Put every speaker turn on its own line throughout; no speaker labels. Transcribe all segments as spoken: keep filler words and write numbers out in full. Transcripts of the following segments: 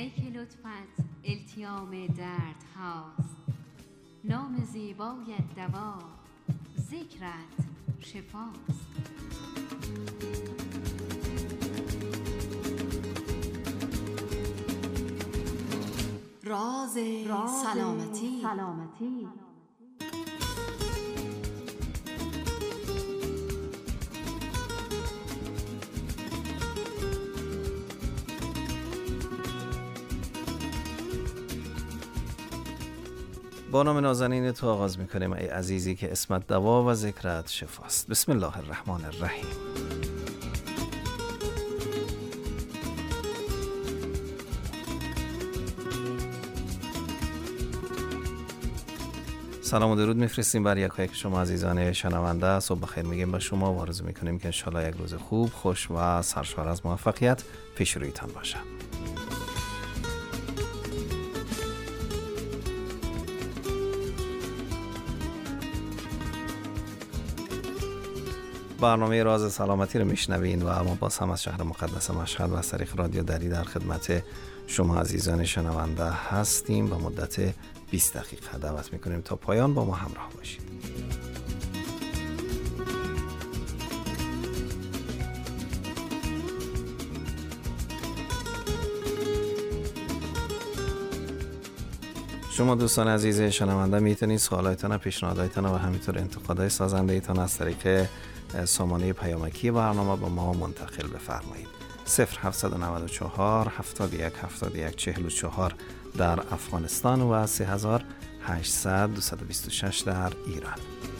ای که لطفت التیام درد هاست، نام زیبایت دوا، ذکرت شفاست. راز سلامتی, سلامتی.
با نام نازنین تو آغاز میکنیم ای عزیزی که اسمت دوا و ذکرت شفاست. بسم الله الرحمن الرحیم. سلام و درود میفرستیم بر یک یک شما عزیزان شنونده. صبح بخیر میگیم به شما و آرزو میکنیم که انشالله یک روز خوب، خوش و سرشار از موفقیت پیش رویتان باشه. برنامه راز سلامتی رو میشنوین و ما باز هم از شهر مقدس مشهد و از طریق رادیو دری در خدمت شما عزیزان شنونده هستیم. با مدت بیست دقیقه دعوت میکنیم تا پایان با ما همراه باشید. شما دوستان عزیز شنونده میتونید سوالایتان، پیشنهاداتتان و همینطور انتقادهای سازنده ایتان از طریق سامانه پیامکی برنامه با ما منتقل بفرمایید. صفر هفتصد و نود و چهار هفتاد و یک هفتاد و یک چهل و چهار در افغانستان و سه هزار و هشتصد دویست و بیست و شش در ایران.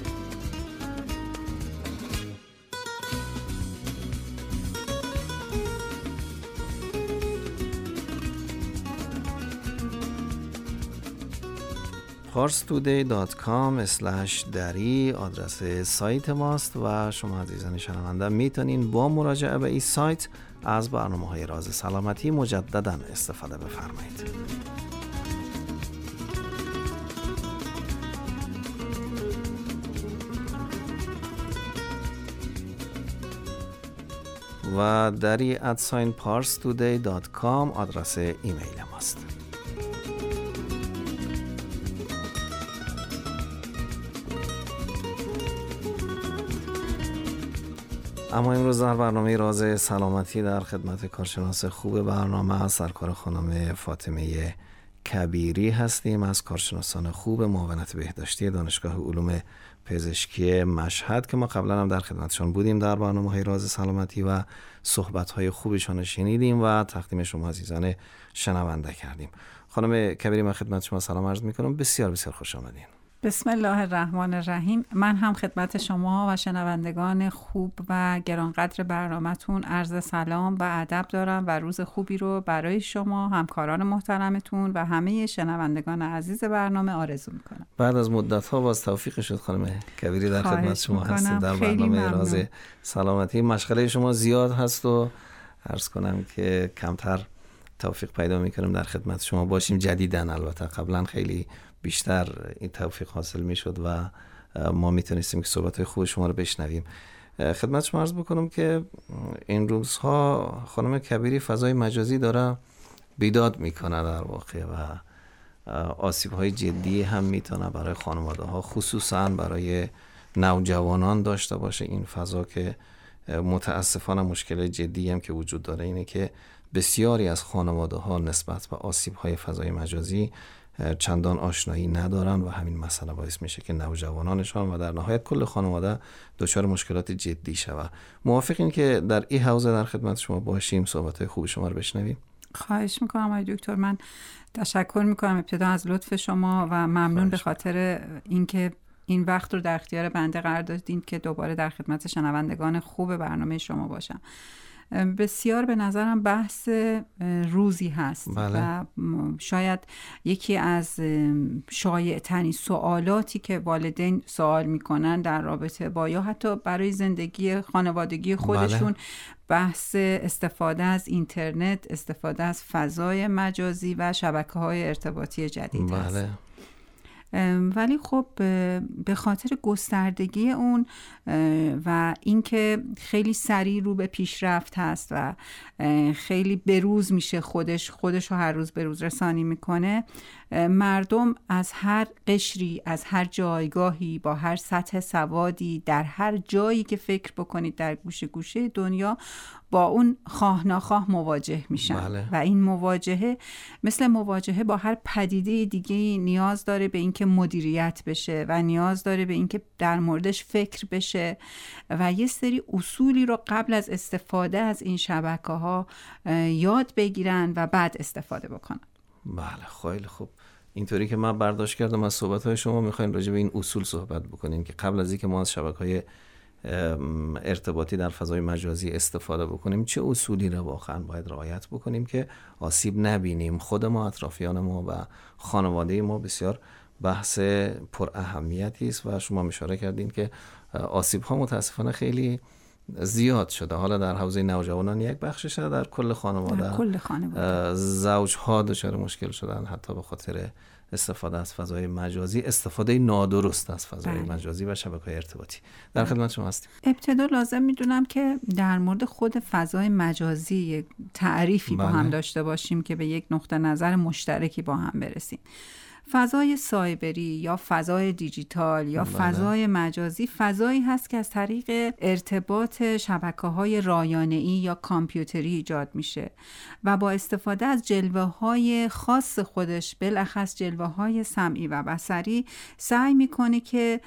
پارس تودی دات کام اسلش دری آدرس سایت ماست و شما عزیزان شنونده میتونین با مراجعه به این سایت از برنامه‌های راز سلامتی مجددا استفاده بفرمایید. و دری ادساین پارس تودی دات کام آدرس ایمیل ماست. اما امروز در برنامه راز سلامتی در خدمت کارشناس خوب برنامه سرکار خانم فاطمه کبیری هستیم از کارشناسان خوب معاونت بهداشتی دانشگاه علوم پزشکی مشهد که ما قبلا هم در خدمتشان بودیم در برنامه‌های راز سلامتی و صحبت‌های خوبشان شنیدیم و تقدیم شما عزیزان شنونده کردیم. خانم کبیری من خدمت شما سلام عرض می‌کنم. بسیار بسیار خوش آمدین.
بسم الله الرحمن الرحیم. من هم خدمت شما و شنوندگان خوب و گرانقدر برنامه‌تون عرض سلام و ادب دارم و روز خوبی رو برای شما، همکاران محترمتون و همه شنوندگان عزیز برنامه آرزو میکنم.
بعد از مدت‌ها باز توفیق شد خانم کبیری در خدمت شما هستید در برنامه راز سلامتی. مشغله شما زیاد هست و عرض کنم که کمتر توفیق پیدا میکنیم در خدمت شما باشیم. جدیداً البته قبلا خیلی بیشتر این توفیق حاصل میشد و ما میتونستیم که صحبت‌های خوب شما رو بشنویم. خدمت شما عرض بکنم که این روزها خانم کبیری فضای مجازی داره بیداد میکنه در واقع و آسیب‌های جدی هم میتونه برای خانواده‌ها خصوصاً برای نوجوانان داشته باشه. این فضا که متاسفانه مشکل جدی هم که وجود داره اینه که بسیاری از خانواده‌ها نسبت به آسیب‌های فضای مجازی چندان آشنایی ندارن و همین مسئله باعث میشه که نوجوانانشان و در نهایت کل خانواده دچار مشکلات جدی شود. موافقین که در این حوزه در خدمت شما باشیم، صحبت‌های خوب شما رو بشنویم؟
خواهش میکنم آقای دکتر. من تشکر میکنم ابتدا از لطف شما و ممنون به خاطر اینکه این وقت رو در اختیار بنده قرار دادید که دوباره در خدمت شنوندگان خوب برنامه شما باشم. بسیار به نظرم بحث روزی هست. بله. و شاید یکی از شایع ترین سوالاتی که والدین سوال میکنن در رابطه با یا حتی برای زندگی خانوادگی خودشون، بله، بحث استفاده از اینترنت، استفاده از فضای مجازی و شبکه‌های ارتباطی جدید، بله، هست. ولی خب به خاطر گستردگی اون و اینکه خیلی سریع رو به پیشرفت هست و خیلی بروز میشه، خودش خودش رو هر روز بروز رسانی میکنه، مردم از هر قشری، از هر جایگاهی، با هر سطح سوادی، در هر جایی که فکر بکنید در گوشه گوشه دنیا با اون خواه ناخواه مواجه میشن.
بله.
و این مواجهه مثل مواجهه با هر پدیده دیگه نیاز داره به اینکه مدیریت بشه و نیاز داره به اینکه در موردش فکر بشه و یه سری اصولی رو قبل از استفاده از این شبکه‌ها یاد بگیرن و بعد استفاده بکنن.
بله، خیلی خوب. اینطوری که من برداشت کردم از صحبت‌های شما می‌خوایم راجع به این اصول صحبت بکنیم که قبل از اینکه ما از شبکه‌های ارتباطی در فضای مجازی استفاده بکنیم چه اصولی رو واقعا باید رعایت بکنیم که آسیب نبینیم. خود ما، اطرافیان ما و خانواده ما بسیار بحث پر اهمیتی است و شما اشاره کردین که آسیب‌ها متاسفانه خیلی زیاد شده. حالا در حوزه نوجوانان یک بخشش، در کل خانواده
در کل خانواده
زوج‌ها دچار مشکل شدن حتی به خاطر استفاده از فضای مجازی، استفاده نادرست از فضای بله. مجازی و شبکه‌های ارتباطی. در خدمت شما هستیم.
ابتدا لازم میدونم که در مورد خود فضای مجازی یک تعریفی بله. با هم داشته باشیم که به یک نقطه نظر مشترکی با هم برسیم. فضای سایبری یا فضای دیجیتال یا بله. فضای مجازی فضایی هست که از طریق ارتباط شبکه‌های رایانه‌ای یا کامپیوتری ایجاد میشه و با استفاده از جلوه‌های خاص خودش، بالاخص جلوه‌های سمعی و بصری، سعی میکنه که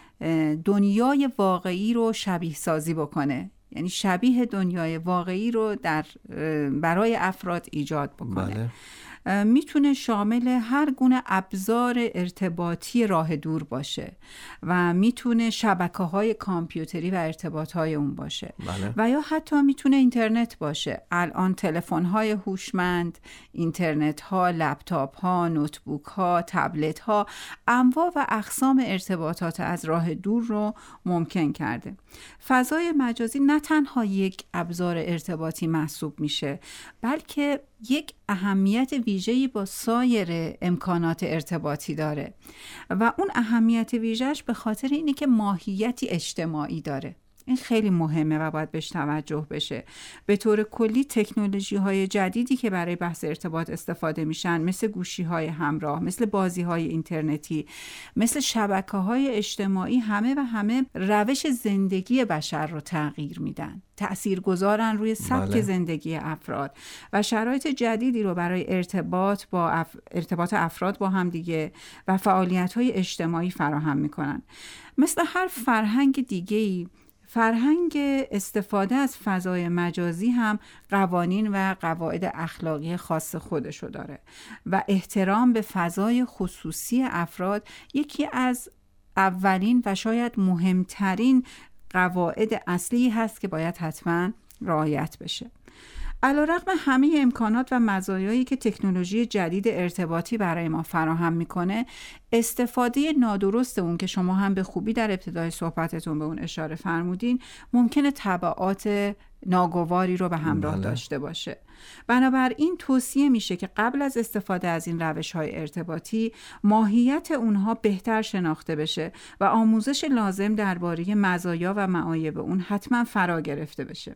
دنیای واقعی رو شبیه سازی بکنه. یعنی شبیه دنیای واقعی رو در برای افراد ایجاد بکنه. بله. میتونه شامل هر گونه ابزار ارتباطی راه دور باشه و میتونه شبکه‌های کامپیوتری و ارتباط‌های اون باشه
بله.
و یا حتی میتونه اینترنت باشه. الان تلفن‌های هوشمند، اینترنت‌ها، لپتاپ‌ها، نوتبوک‌ها، تبلت‌ها، انواع و اقسام ارتباطات از راه دور رو ممکن کرده. فضای مجازی نه تنها یک ابزار ارتباطی محسوب میشه، بلکه یک اهمیت ویژه‌ای با سایر امکانات ارتباطی داره و اون اهمیت ویژه‌اش به خاطر اینه که ماهیتی اجتماعی داره. این خیلی مهمه و باید بهش توجه بشه. به طور کلی تکنولوژی‌های جدیدی که برای بحث ارتباط استفاده میشن، مثل گوشی‌های همراه، مثل بازی‌های اینترنتی، مثل شبکه‌های اجتماعی، همه و همه روش زندگی بشر رو تغییر میدن. تأثیرگذارن روی سبک بله. زندگی افراد و شرایط جدیدی رو برای ارتباط با اف... ارتباط افراد با هم دیگه و فعالیت‌های اجتماعی فراهم میکنن. مثل هر فرهنگ دیگه‌ای، فرهنگ استفاده از فضای مجازی هم قوانین و قواعد اخلاقی خاص خودشو داره و احترام به فضای خصوصی افراد یکی از اولین و شاید مهمترین قواعد اصلی هست که باید حتما رعایت بشه. علیرغم همه امکانات و مزایایی که تکنولوژی جدید ارتباطی برای ما فراهم میکنه، استفاده نادرست اون که شما هم به خوبی در ابتدای صحبتتون به اون اشاره فرمودین ممکنه تبعات ناگواری رو به همراه بله. داشته باشه. بنابراین توصیه میشه که قبل از استفاده از این روش‌های ارتباطی ماهیت اونها بهتر شناخته بشه و آموزش لازم درباره مزایا و معایب اون حتما فرا گرفته بشه.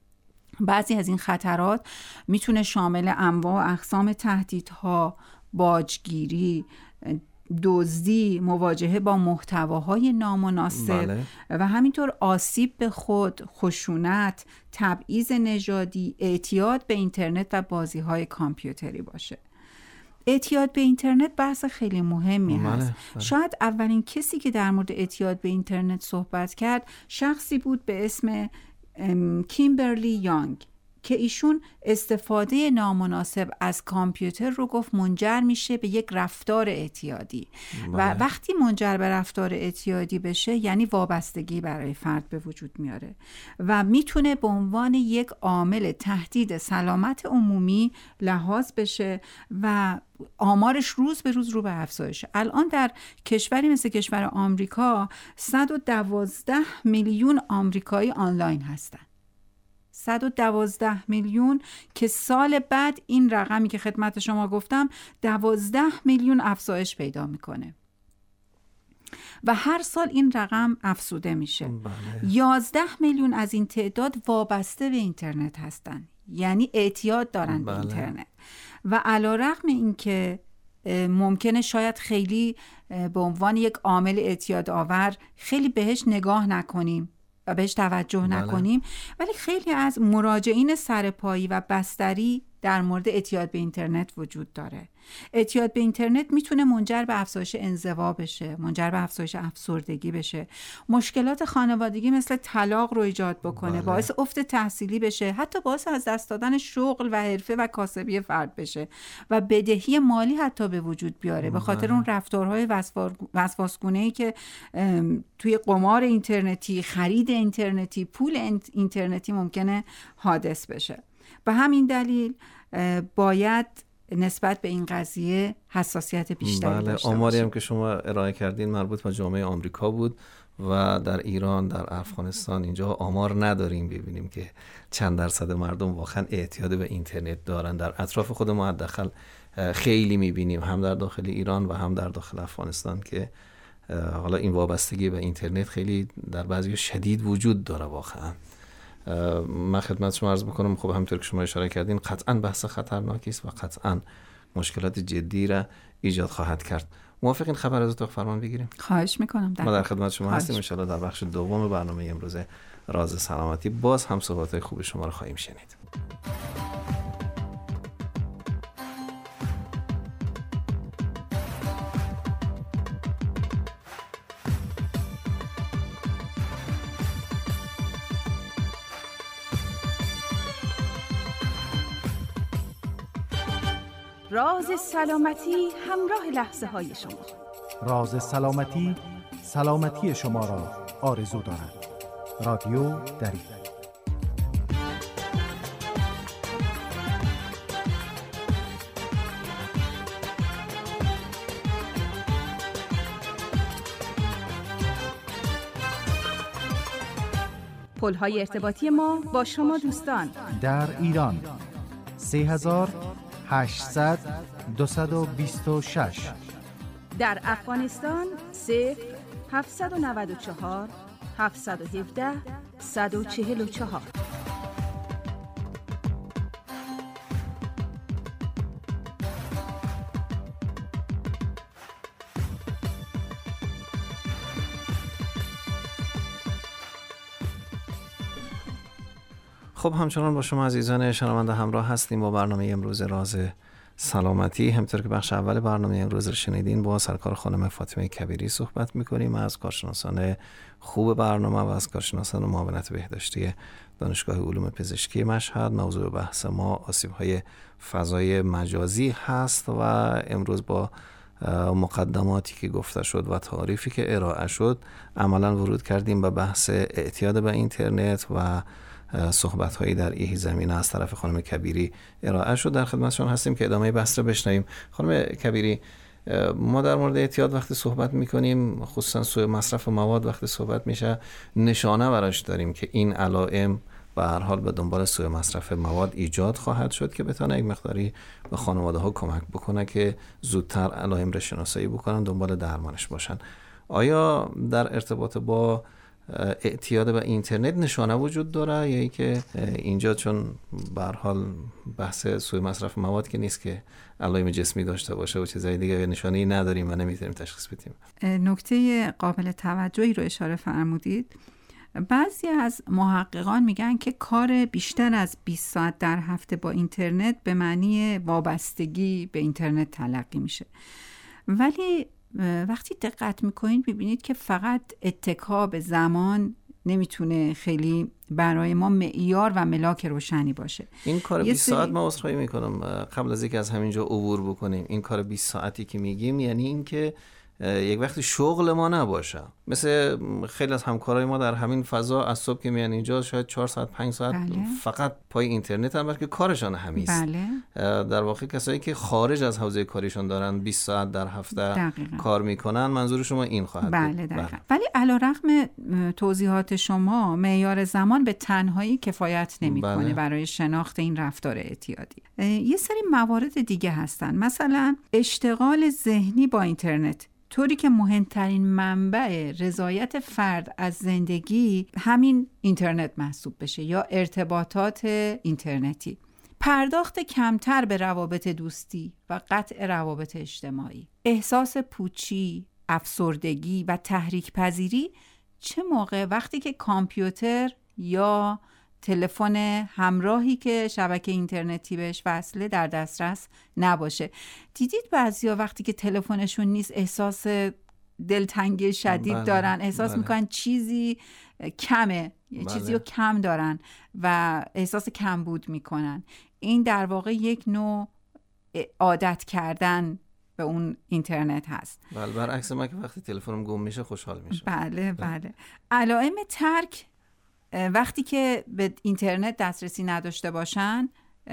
بعضی از این خطرات میتونه شامل انواع و اقسام تهدیدها، باجگیری، دزدی، مواجهه با محتواهای نامناسب بله. و همینطور آسیب به خود، خشونت، تبعیض نژادی، اعتیاد به اینترنت و بازی‌های کامپیوتری باشه. اعتیاد به اینترنت بحث خیلی مهمی
بله.
هست.
بله.
شاید اولین کسی که در مورد اعتیاد به اینترنت صحبت کرد شخصی بود به اسم کیمبرلی یانگ که ایشون استفاده نامناسب از کامپیوتر رو گفت منجر میشه به یک رفتار اعتیادی بله. و وقتی منجر به رفتار اعتیادی بشه یعنی وابستگی برای فرد به وجود میاره و میتونه به عنوان یک عامل تهدید سلامت عمومی لحاظ بشه و آمارش روز به روز رو به افزایشه. الان در کشوری مثل کشور آمریکا صد و دوازده میلیون آمریکایی آنلاین هستن. صد و دوازده میلیون که سال بعد این رقمی که خدمت شما گفتم دوازده میلیون افزایش پیدا میکنه. و هر سال این رقم افزوده میشه.
بله.
یازده میلیون از این تعداد وابسته به اینترنت هستن، یعنی اعتیاد دارن
بله.
به اینترنت. و علیرغم اینکه ممکنه شاید خیلی به عنوان یک عامل اعتیاد آور خیلی بهش نگاه نکنیم و بهش توجه
بله.
نکنیم، ولی خیلی از مراجعین سرپایی و بستری در مورد اعتیاد به اینترنت وجود داره. اعتیاد به اینترنت میتونه منجر به افزایش انزوا بشه، منجر به افزایش افسردگی بشه، مشکلات خانوادگی مثل طلاق رو ایجاد بکنه،
بله.
باعث افت تحصیلی بشه، حتی باعث از دست دادن شغل و حرفه و کاسبی فرد بشه و بدهی مالی حتی به وجود بیاره به خاطر
بله.
اون رفتارهای وسواسگونه‌ای که توی قمار اینترنتی، خرید اینترنتی، پول اینترنتی ممکنه حادث بشه. به همین دلیل باید نسبت به این قضیه حساسیت بیشتری
بله.
داشته
آماری
باشیم.
هم که شما ارائه کردین مربوط به جامعه آمریکا بود و در ایران، در افغانستان اینجا آمار نداریم ببینیم که چند درصد مردم واقعا اعتیاد به اینترنت دارن. در اطراف خود ما حداقل خیلی میبینیم، هم در داخل ایران و هم در داخل افغانستان، که حالا این وابستگی به اینترنت خیلی در بعضی شدید وجود داره واقعا. من خدمت شما عرض بکنم، خب همونطور که شما اشاره کردین قطعا بحث خطرناکی است و قطعا مشکلات جدی را ایجاد خواهد کرد. موافقین خبر از اتاق فرمان بگیریم؟
خواهش میکنم.
ما در خدمت شما هستیم. ان شاءالله در بخش دوم برنامه امروز راز سلامتی باز هم صحبت‌های خوب شما رو خواهیم شنید.
راز سلامتی همراه لحظه های شما.
راز سلامتی سلامتی شما را آرزو دارد. رادیو دری.
پل‌های ارتباطی ما با شما دوستان
در ایران سه هزار هشتصد دویست و بیست و شش،
در افغانستان صفر هفتصد و نود و چهار هفتصد و هفده صد و چهل و چهار.
خب همچنان با شما عزیزان شنونده همراه هستیم با برنامه امروز راز سلامتی. همطور که بخش اول برنامه امروز رو شنیدین با سرکار خانم فاطمه کبیری صحبت می‌کنیم از کارشناسان خوب برنامه و از کارشناسان معاونت بهداشتی دانشگاه علوم پزشکی مشهد. موضوع بحث ما آسیب‌های فضای مجازی هست و امروز با مقدماتی که گفته شد و تعریفی که ارائه شد عملاً ورود کردیم به بحث اعتیاد به اینترنت و صحبت‌هایی در این زمینه از طرف خانم کبیری ارائه شد. در خدمتشون هستیم که ادامه بحث رو بشنویم. خانم کبیری، ما در مورد اعتیاد وقتی صحبت می‌کنیم، خصوصا سوء مصرف مواد وقتی صحبت میشه، نشانه براش داریم که این علائم به هر حال به دنبال سوء مصرف مواد ایجاد خواهد شد که بتونه یک مقداری به خانواده‌ها کمک بکنه که زودتر علائم رو شناسایی بکنن، دنبال درمانش باشن. آیا در ارتباط با اعتیاد به اینترنت نشانه وجود داره یا ای که اینجا چون به هر حال بحث سوء مصرف مواد که نیست که علائم جسمی داشته باشه و چیزای دیگه نشانه‌ای نداریم و نمیتونیم تشخیص بدیم؟
نکته قابل توجهی رو اشاره فرمودید. بعضی از محققان میگن که کار بیشتر از بیست ساعت در هفته با اینترنت به معنی وابستگی به اینترنت تلقی میشه، ولی وقتی دقت میکنید ببینید که فقط اتکا به زمان نمیتونه خیلی برای ما معیار و ملاک روشنی باشه.
این کار بیست سری... ساعت ما عذرخواهی میکنم قبل از اینکه از همینجا عبور بکنیم، این کار بیست ساعتی که میگیم یعنی این که یک وقتی شغل ما نباشه، مثل خیلی از همکارای ما در همین فضا از صبح که میان اینجا شاید چهار ساعت پنج ساعت بله. فقط پای اینترنت هم بلکه کارشان همیست.
بله.
در واقع کسایی که خارج از حوزه کاریشون دارن بیست ساعت در هفته دقیقا. کار میکنن، منظور شما این خواهد
بله
بود.
بله. ولی علیرغم توضیحات شما معیار زمان به تنهایی کفایت نمیکنه بله. برای شناخت این رفتار اعتیادی. یه سری موارد دیگه هستن، مثلا اشتغال ذهنی با اینترنت طوری که مهمترین منبع رضایت فرد از زندگی همین اینترنت محسوب بشه یا ارتباطات اینترنتی. پرداخت کمتر به روابط دوستی و قطع روابط اجتماعی، احساس پوچی، افسردگی و تحریک پذیری چه موقع وقتی که کامپیوتر یا تلفن همراهی که شبکه اینترنتی بهش وصله در دسترس نباشه. دیدید بعضیا وقتی که تلفنشون نیست احساس دلتنگی شدید بله، دارن، احساس بله. میکنن چیزی کمه، بله. چیزی رو کم دارن و احساس کمبود میکنن. این در واقع یک نوع عادت کردن به اون اینترنت هست.
بله، برعکس من که وقتی تلفنم گم میشه خوشحال میشم.
بله بله. علائم ترک وقتی که به اینترنت دسترسی نداشته باشن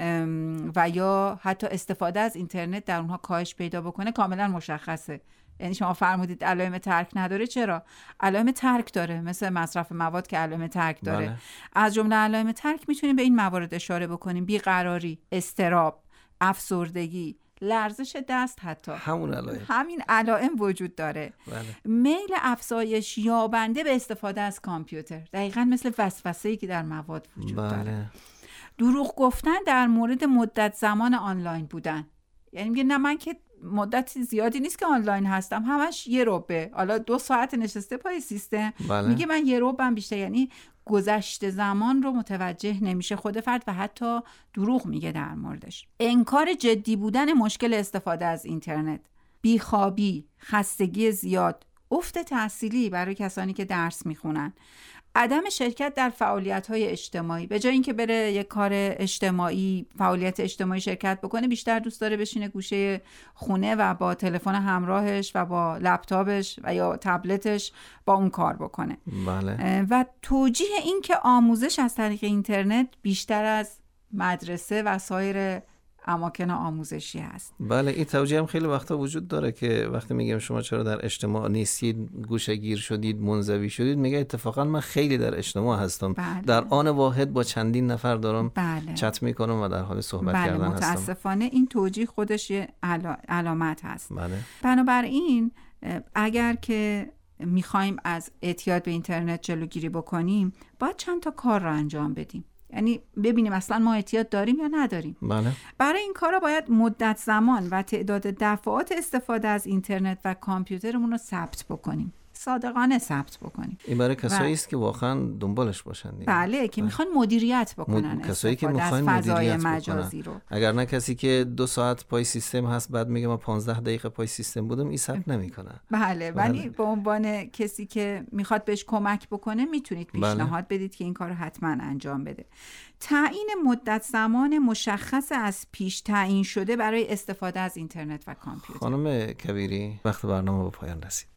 و یا حتی استفاده از اینترنت در اونها کاهش پیدا بکنه کاملا مشخصه. یعنی شما فرمودید علائم ترک نداره، چرا؟ علائم ترک داره، مثل مصرف مواد که علائم ترک داره. بله. از جمله علائم ترک میتونیم به این موارد اشاره بکنیم: بیقراری، اضطراب، افسردگی، لرزش دست، حتی
همون علائم
همین علائم وجود داره.
بله.
میل افزایش یابنده به استفاده از کامپیوتر، دقیقاً مثل وسوسه‌ای که در مواد وجود بله. داره. دروغ گفتن در مورد مدت زمان آنلاین بودن، یعنی میگه نه من که مدت زیادی نیست که آنلاین هستم، همش یه ربع، حالا دو ساعت نشسته پای سیستم. بله. میگه من یه ربعم بیشتر، یعنی گذشته زمان رو متوجه نمیشه خود فرد و حتی دروغ میگه در موردش. انکار جدی بودن مشکل استفاده از اینترنت، بیخوابی، خستگی زیاد، افت تحصیلی برای کسانی که درس میخونن، عدم شرکت در فعالیت‌های اجتماعی. به جای اینکه بره یک کار اجتماعی، فعالیت اجتماعی شرکت بکنه، بیشتر دوست داره بشینه گوشه خونه و با تلفن همراهش و با لپتاپش و یا تبلتش با اون کار بکنه.
بله.
و توجیه این که آموزش از طریق اینترنت بیشتر از مدرسه و سایر اماکن آموزشی هست.
بله، این توجیه هم خیلی وقتا وجود داره که وقتی میگیم شما چرا در اجتماع نیستید، گوشه گیر شدید، منزوی شدید، میگه اتفاقا من خیلی در اجتماع هستم.
بله.
در آن واحد با چندین نفر دارم
بله.
چت میکنم و در حال صحبت
بله.
کردن هستم.
متاسفانه این توجیه خودش یه علا... علامت هست.
بله.
بنابراین اگر که میخوایم از اعتیاد به اینترنت جلوگیری بکنیم، باید چند تا کار رو انجام بدیم. یعنی ببینیم اصلا ما اعتیاد داریم یا نداریم.
بله.
برای این کارا باید مدت زمان و تعداد دفعات استفاده از اینترنت و کامپیوترمون رو ثبت بکنیم، صادقانه ثبت بکنیم.
این برای کسایی است که واقعا دنبالش باشن دیگه.
بله، که میخوان مدیریت بکنن،
مد... کسایی که میخوان
مدیریت
مجازی
رو.
اگر نه کسی که دو ساعت پای سیستم هست بعد میگه ما پانزده دقیقه پای سیستم بودم، این ثبت نمیکنه.
بله، ولی بله. به عنوان کسی که میخواد بهش کمک بکنه میتونید پیشنهاد بله. بدید که این کارو حتما انجام بده. تعیین مدت زمان مشخص از پیش تعیین شده برای استفاده از اینترنت و کامپیوتر.
خانم کبیری، وقت برنامه به پایان رسید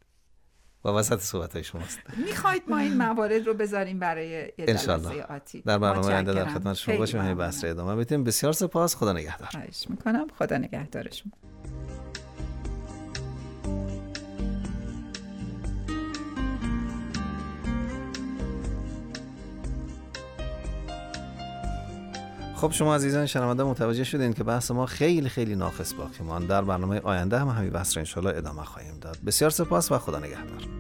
و وسط صحبت‌های شماست.
میخواید ما این موارد رو بذاریم برای یه جلسه آتی؟
در برنامه آینده در خدمت شما باشیم، همین بحث رو ادامه بدیم. بسیار سپاس، خدا نگهدار.
خواهش میکنم، خدا نگهدارشون.
خب شما عزیزان شنونده متوجه شدین که بحث ما خیلی خیلی ناقص باقی ماند. در برنامه آینده هم همین بحث رو ان شاءالله ادامه خواهیم داد. بسیار سپاس و خدا نگهدار.